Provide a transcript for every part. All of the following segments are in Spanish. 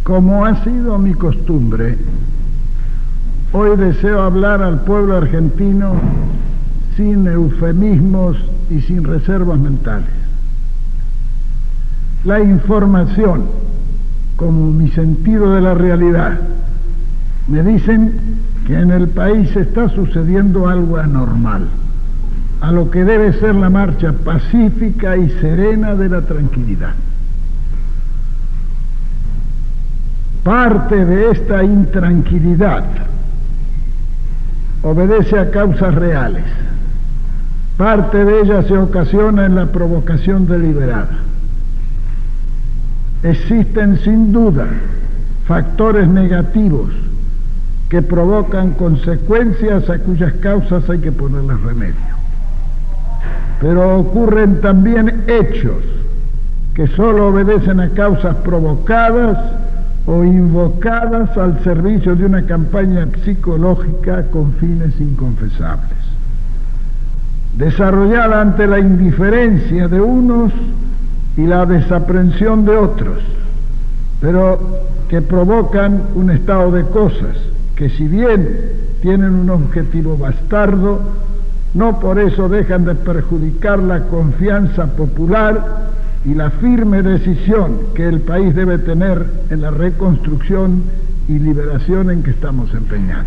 Como ha sido mi costumbre, hoy deseo hablar al pueblo argentino sin eufemismos y sin reservas mentales. La información, como mi sentido de la realidad, me dicen que en el país está sucediendo algo anormal, a lo que debe ser la marcha pacífica y serena de la tranquilidad. Parte de esta intranquilidad obedece a causas reales. Parte de ella se ocasiona en la provocación deliberada. Existen sin duda factores negativos que provocan consecuencias a cuyas causas hay que ponerles remedio. Pero ocurren también hechos que solo obedecen a causas provocadas o invocadas al servicio de una campaña psicológica con fines inconfesables, desarrollada ante la indiferencia de unos y la desaprensión de otros, pero que provocan un estado de cosas que, si bien tienen un objetivo bastardo, no por eso dejan de perjudicar la confianza popular y la firme decisión que el país debe tener en la reconstrucción y liberación en que estamos empeñados.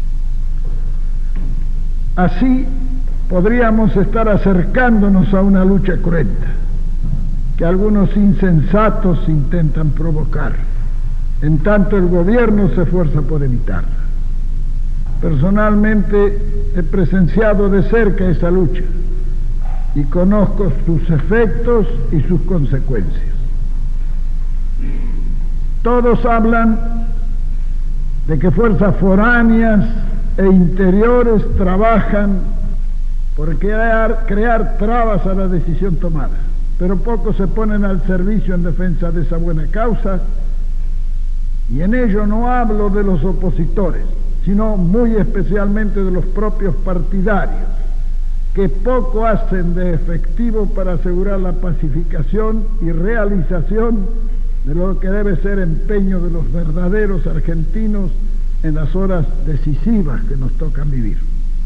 Así podríamos estar acercándonos a una lucha cruenta que algunos insensatos intentan provocar, en tanto el gobierno se esfuerza por evitarla. Personalmente he presenciado de cerca esa lucha y conozco sus efectos y sus consecuencias. Todos hablan de que fuerzas foráneas e interiores trabajan por crear trabas a la decisión tomada, pero pocos se ponen al servicio en defensa de esa buena causa, y en ello no hablo de los opositores, sino muy especialmente de los propios partidarios, que poco hacen de efectivo para asegurar la pacificación y realización de lo que debe ser empeño de los verdaderos argentinos en las horas decisivas que nos tocan vivir.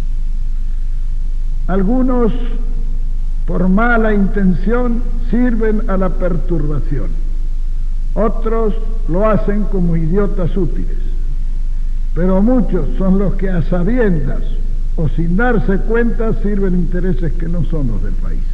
Algunos, por mala intención, sirven a la perturbación. Otros lo hacen como idiotas útiles. Pero muchos son los que, a sabiendas o sin darse cuenta, sirven intereses que no son los del país.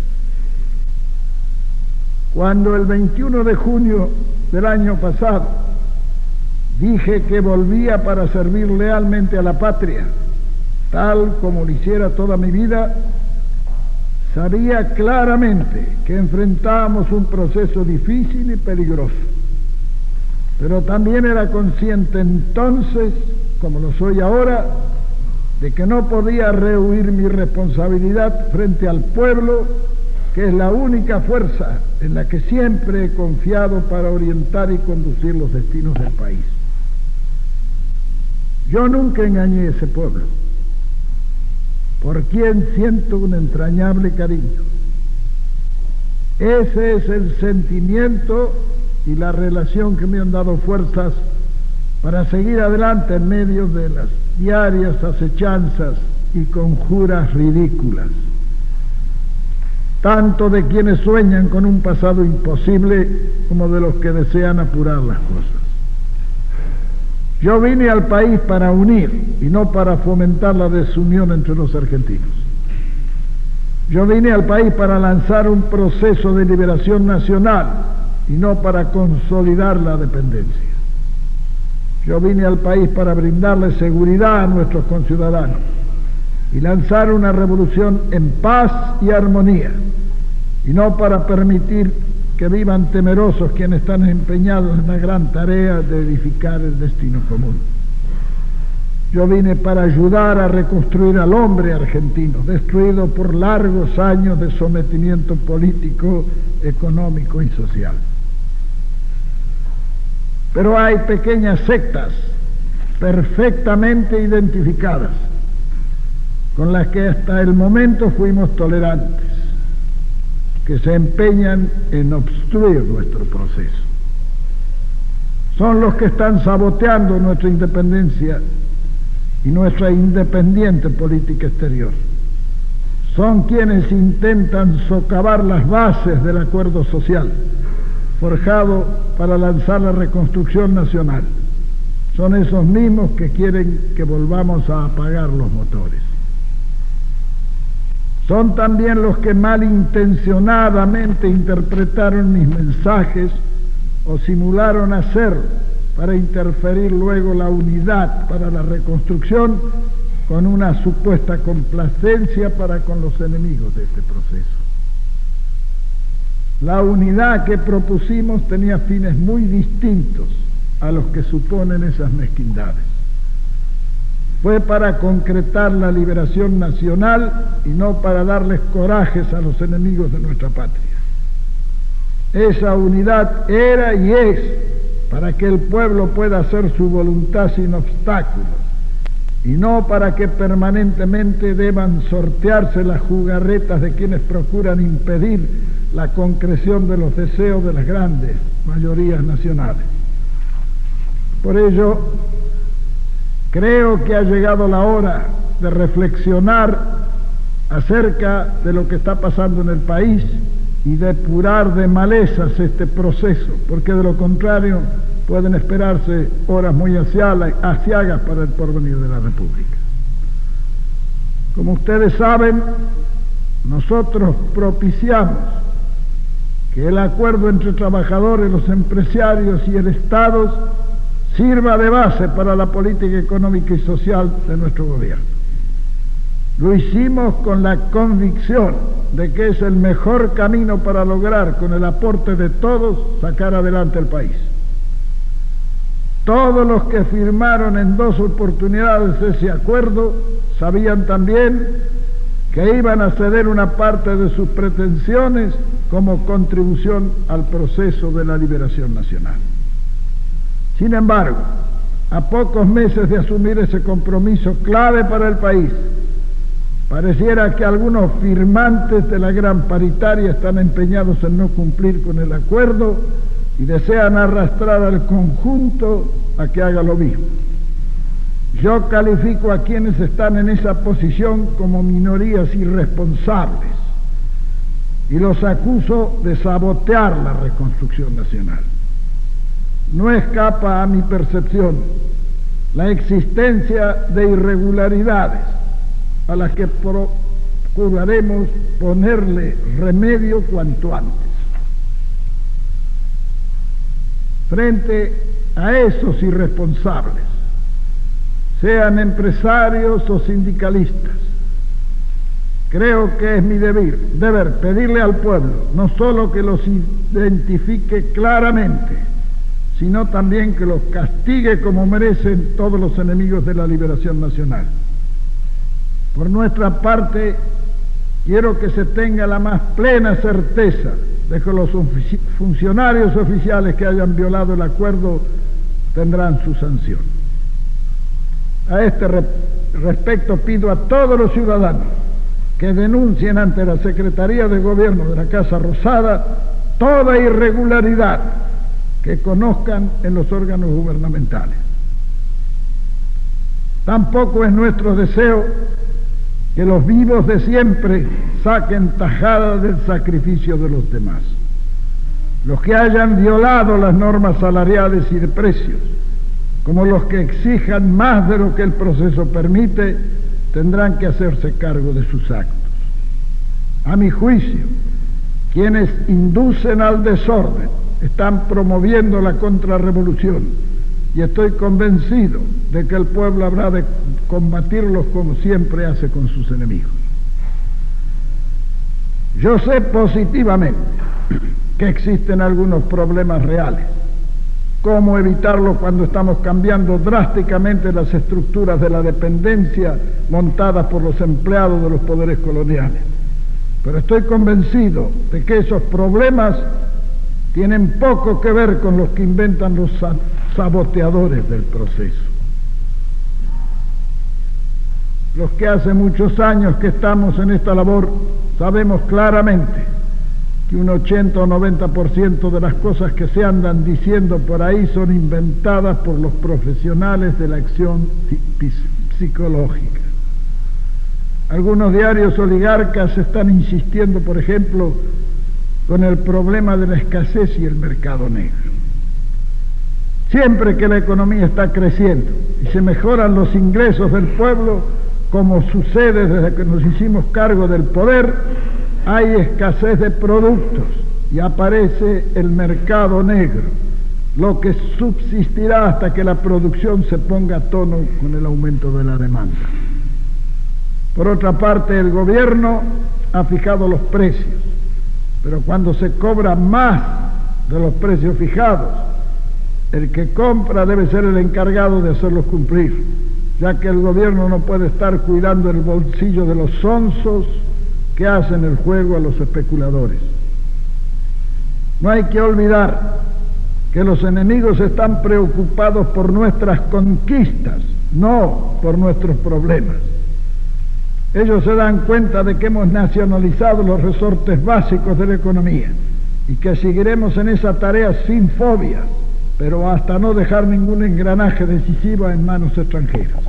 Cuando el 21 de junio del año pasado dije que volvía para servir lealmente a la patria, tal como lo hiciera toda mi vida, sabía claramente que enfrentábamos un proceso difícil y peligroso. Pero también era consciente entonces, como lo soy ahora, de que no podía rehuir mi responsabilidad frente al pueblo, que es la única fuerza en la que siempre he confiado para orientar y conducir los destinos del país. Yo nunca engañé a ese pueblo, por quien siento un entrañable cariño. Ese es el sentimiento y la relación que me han dado fuerzas para seguir adelante en medio de las diarias acechanzas y conjuras ridículas, tanto de quienes sueñan con un pasado imposible como de los que desean apurar las cosas. Yo vine al país para unir y no para fomentar la desunión entre los argentinos. Yo vine al país para lanzar un proceso de liberación nacional y no para consolidar la dependencia. Yo vine al país para brindarle seguridad a nuestros conciudadanos y lanzar una revolución en paz y armonía, y no para permitir que vivan temerosos quienes están empeñados en la gran tarea de edificar el destino común. Yo vine para ayudar a reconstruir al hombre argentino, destruido por largos años de sometimiento político, económico y social. Pero hay pequeñas sectas perfectamente identificadas, con las que hasta el momento fuimos tolerantes, que se empeñan en obstruir nuestro proceso. son los que están saboteando nuestra independencia y nuestra independiente política exterior. Son quienes intentan socavar las bases del acuerdo social forjado para lanzar la reconstrucción nacional. Son esos mismos que quieren que volvamos a apagar los motores. Son también los que malintencionadamente interpretaron mis mensajes o simularon hacerlo para interferir luego la unidad para la reconstrucción con una supuesta complacencia para con los enemigos de este proceso. La unidad que propusimos tenía fines muy distintos a los que suponen esas mezquindades. Fue para concretar la liberación nacional y no para darles corajes a los enemigos de nuestra patria. Esa unidad era y es para que el pueblo pueda hacer su voluntad sin obstáculos y no para que permanentemente deban sortearse las jugarretas de quienes procuran impedir la concreción de los deseos de las grandes mayorías nacionales. Por ello, creo que ha llegado la hora de reflexionar acerca de lo que está pasando en el país y depurar de malezas este proceso, porque de lo contrario pueden esperarse horas muy aciagas para el porvenir de la República. Como ustedes saben, nosotros propiciamos que el acuerdo entre trabajadores, los empresarios y el Estado sirva de base para la política económica y social de nuestro gobierno. Lo hicimos con la convicción de que es el mejor camino para lograr, con el aporte de todos, sacar adelante el país. Todos los que firmaron en 2 oportunidades ese acuerdo sabían también que iban a ceder una parte de sus pretensiones como contribución al proceso de la liberación nacional. Sin embargo, a pocos meses de asumir ese compromiso clave para el país, pareciera que algunos firmantes de la gran paritaria están empeñados en no cumplir con el acuerdo y desean arrastrar al conjunto a que haga lo mismo. Yo califico a quienes están en esa posición como minorías irresponsables y los acuso de sabotear la reconstrucción nacional. No escapa a mi percepción la existencia de irregularidades a las que procuraremos ponerle remedio cuanto antes. Frente a esos irresponsables, sean empresarios o sindicalistas, creo que es mi deber pedirle al pueblo no solo que los identifique claramente, sino también que los castigue como merecen todos los enemigos de la liberación nacional. Por nuestra parte, quiero que se tenga la más plena certeza de que los funcionarios oficiales que hayan violado el acuerdo tendrán su sanción. A este respecto pido a todos los ciudadanos que denuncien ante la Secretaría de Gobierno de la Casa Rosada toda irregularidad que conozcan en los órganos gubernamentales. Tampoco es nuestro deseo que los vivos de siempre saquen tajada del sacrificio de los demás. Los que hayan violado las normas salariales y de precios, como los que exijan más de lo que el proceso permite, tendrán que hacerse cargo de sus actos. A mi juicio, quienes inducen al desorden están promoviendo la contrarrevolución y estoy convencido de que el pueblo habrá de combatirlos como siempre hace con sus enemigos. Yo sé positivamente que existen algunos problemas reales. ¿Cómo evitarlo cuando estamos cambiando drásticamente las estructuras de la dependencia montadas por los empleados de los poderes coloniales? Pero estoy convencido de que esos problemas tienen poco que ver con los que inventan los saboteadores del proceso. Los que hace muchos años que estamos en esta labor sabemos claramente que un 80 o 90% de las cosas que se andan diciendo por ahí son inventadas por los profesionales de la acción psicológica. Algunos diarios oligarcas están insistiendo, por ejemplo, con el problema de la escasez y el mercado negro. Siempre que la economía está creciendo y se mejoran los ingresos del pueblo, como sucede desde que nos hicimos cargo del poder, hay escasez de productos y aparece el mercado negro, lo que subsistirá hasta que la producción se ponga a tono con el aumento de la demanda. Por otra parte, el gobierno ha fijado los precios, pero cuando se cobra más de los precios fijados, el que compra debe ser el encargado de hacerlos cumplir, ya que el gobierno no puede estar cuidando el bolsillo de los sonsos que hacen el juego a los especuladores. No hay que olvidar que los enemigos están preocupados por nuestras conquistas, no por nuestros problemas. Ellos se dan cuenta de que hemos nacionalizado los resortes básicos de la economía y que seguiremos en esa tarea sin fobia, pero hasta no dejar ningún engranaje decisivo en manos extranjeras.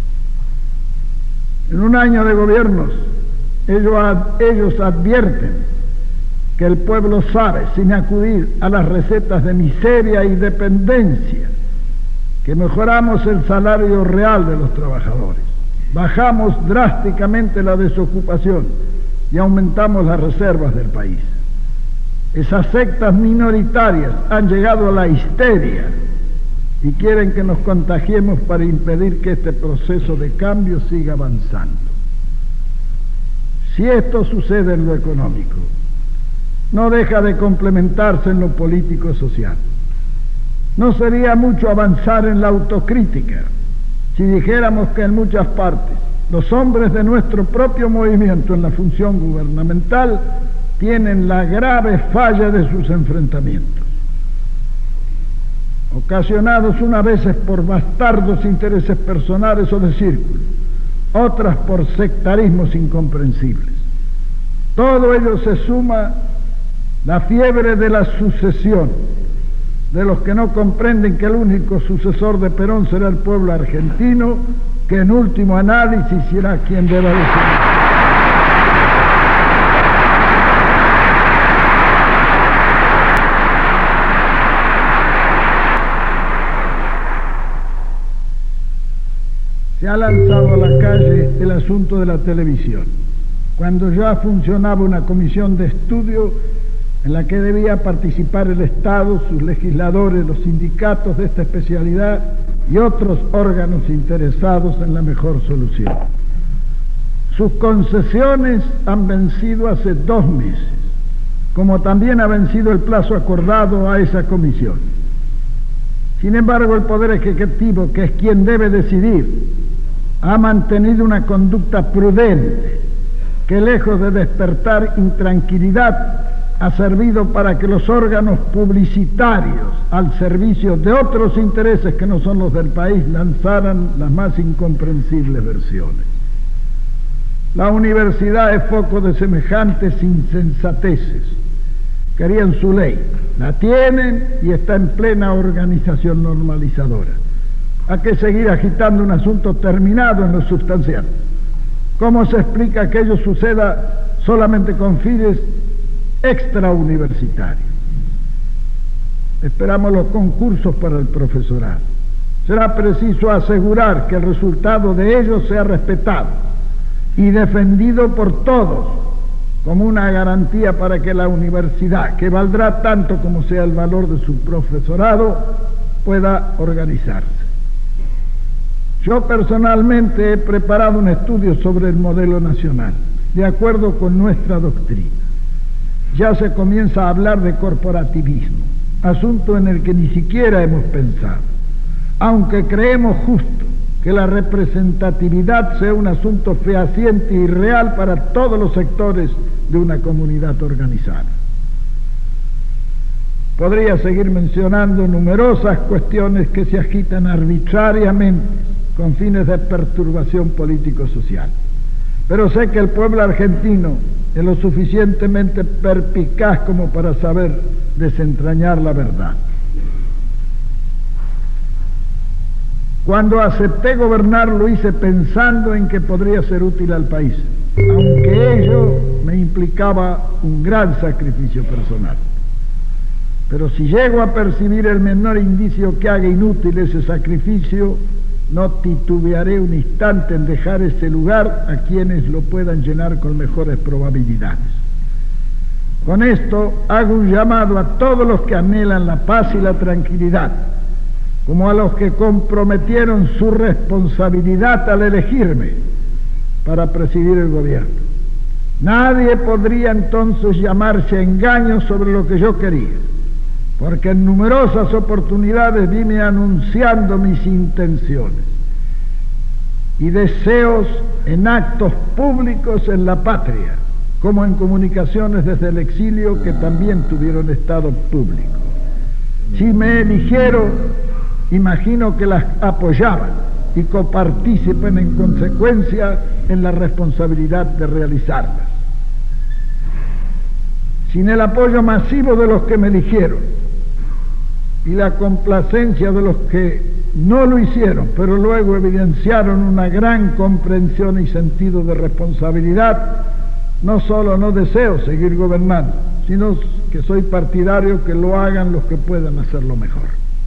En un año de gobiernos, ellos advierten que el pueblo sabe, sin acudir a las recetas de miseria y dependencia, que mejoramos el salario real de los trabajadores, bajamos drásticamente la desocupación y aumentamos las reservas del país. Esas sectas minoritarias han llegado a la histeria y quieren que nos contagiemos para impedir que este proceso de cambio siga avanzando. Si esto sucede en lo económico, no deja de complementarse en lo político-social. No sería mucho avanzar en la autocrítica si dijéramos que en muchas partes los hombres de nuestro propio movimiento en la función gubernamental tienen la grave falla de sus enfrentamientos, ocasionados unas veces por bastardos intereses personales o de círculo, otras por sectarismos incomprensibles. Todo ello se suma la fiebre de la sucesión, de los que no comprenden que el único sucesor de Perón será el pueblo argentino, que en último análisis será quien deba decidir. Se ha lanzado a la calle el asunto de la televisión, cuando ya funcionaba una comisión de estudio en la que debía participar el Estado, sus legisladores, los sindicatos de esta especialidad y otros órganos interesados en la mejor solución. Sus concesiones han vencido hace 2 meses, como también ha vencido el plazo acordado a esa comisión. Sin embargo, el Poder Ejecutivo, que es quien debe decidir, ha mantenido una conducta prudente que, lejos de despertar intranquilidad, ha servido para que los órganos publicitarios al servicio de otros intereses que no son los del país lanzaran las más incomprensibles versiones. La universidad es foco de semejantes insensateces. Querían su ley, la tienen y está en plena organización normalizadora. ¿A qué seguir agitando un asunto terminado en lo sustancial? ¿Cómo se explica que ello suceda solamente con fines extrauniversitarios? Esperamos los concursos para el profesorado. Será preciso asegurar que el resultado de ellos sea respetado y defendido por todos como una garantía para que la universidad, que valdrá tanto como sea el valor de su profesorado, pueda organizarse. Yo personalmente he preparado un estudio sobre el modelo nacional, de acuerdo con nuestra doctrina. Ya se comienza a hablar de corporativismo, asunto en el que ni siquiera hemos pensado, aunque creemos justo que la representatividad sea un asunto fehaciente y real para todos los sectores de una comunidad organizada. Podría seguir mencionando numerosas cuestiones que se agitan arbitrariamente con fines de perturbación político-social, pero sé que el pueblo argentino es lo suficientemente perspicaz como para saber desentrañar la verdad. Cuando acepté gobernar lo hice pensando en que podría ser útil al país, aunque ello me implicaba un gran sacrificio personal. Pero si llego a percibir el menor indicio que haga inútil ese sacrificio, no titubearé un instante en dejar ese lugar a quienes lo puedan llenar con mejores probabilidades. Con esto hago un llamado a todos los que anhelan la paz y la tranquilidad, como a los que comprometieron su responsabilidad al elegirme para presidir el gobierno. Nadie podría entonces llamarse a engaño sobre lo que yo quería, porque en numerosas oportunidades vine anunciando mis intenciones y deseos en actos públicos en la patria, como en comunicaciones desde el exilio que también tuvieron estado público. Si me eligieron, imagino que las apoyaban y coparticipen en consecuencia en la responsabilidad de realizarlas. Sin el apoyo masivo de los que me eligieron y la complacencia de los que no lo hicieron, pero luego evidenciaron una gran comprensión y sentido de responsabilidad, no solo no deseo seguir gobernando, sino que soy partidario que lo hagan los que puedan hacerlo mejor.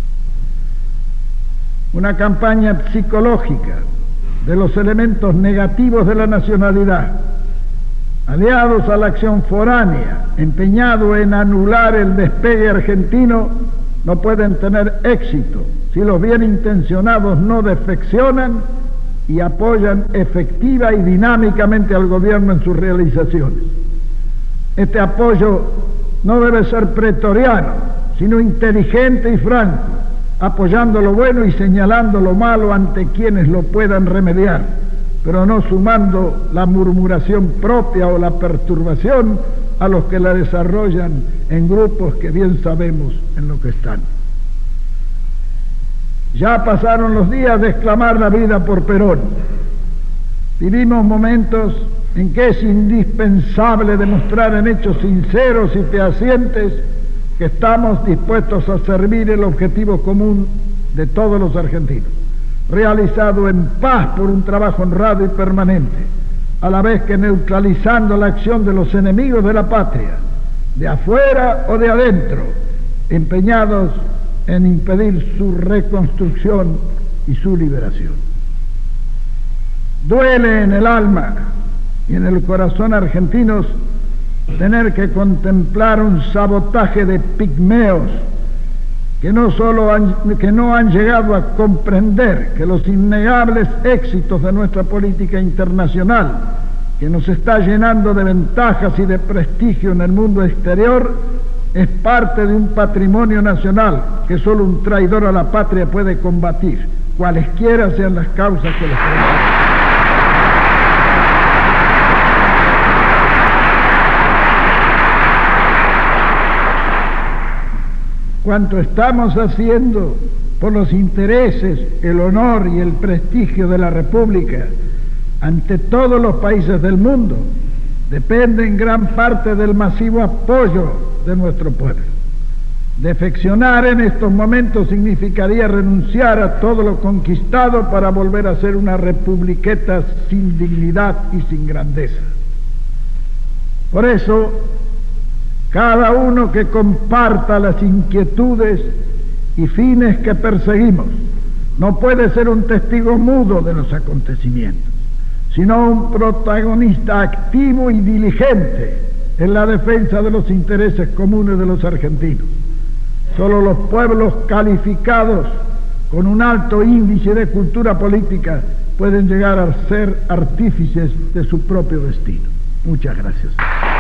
Una campaña psicológica de los elementos negativos de la nacionalidad, aliados a la acción foránea, empeñado en anular el despegue argentino, no pueden tener éxito si los bien intencionados no defeccionan y apoyan efectiva y dinámicamente al gobierno en sus realizaciones. Este apoyo no debe ser pretoriano, sino inteligente y franco, apoyando lo bueno y señalando lo malo ante quienes lo puedan remediar, pero no sumando la murmuración propia o la perturbación a los que la desarrollan en grupos que bien sabemos en lo que están. Ya pasaron los días de exclamar la vida por Perón. Vivimos momentos en que es indispensable demostrar en hechos sinceros y fehacientes que estamos dispuestos a servir el objetivo común de todos los argentinos, realizado en paz por un trabajo honrado y permanente, a la vez que neutralizando la acción de los enemigos de la patria, de afuera o de adentro, empeñados en impedir su reconstrucción y su liberación. Duele en el alma y en el corazón argentinos tener que contemplar un sabotaje de pigmeos que no han llegado a comprender que los innegables éxitos de nuestra política internacional, que nos está llenando de ventajas y de prestigio en el mundo exterior, es parte de un patrimonio nacional que solo un traidor a la patria puede combatir, cualesquiera sean las causas que los provocan. Cuanto estamos haciendo por los intereses, el honor y el prestigio de la República ante todos los países del mundo depende en gran parte del masivo apoyo de nuestro pueblo. Defeccionar en estos momentos significaría renunciar a todo lo conquistado para volver a ser una republiqueta sin dignidad y sin grandeza. Por eso, cada uno que comparta las inquietudes y fines que perseguimos no puede ser un testigo mudo de los acontecimientos, sino un protagonista activo y diligente en la defensa de los intereses comunes de los argentinos. Solo los pueblos calificados con un alto índice de cultura política pueden llegar a ser artífices de su propio destino. Muchas gracias.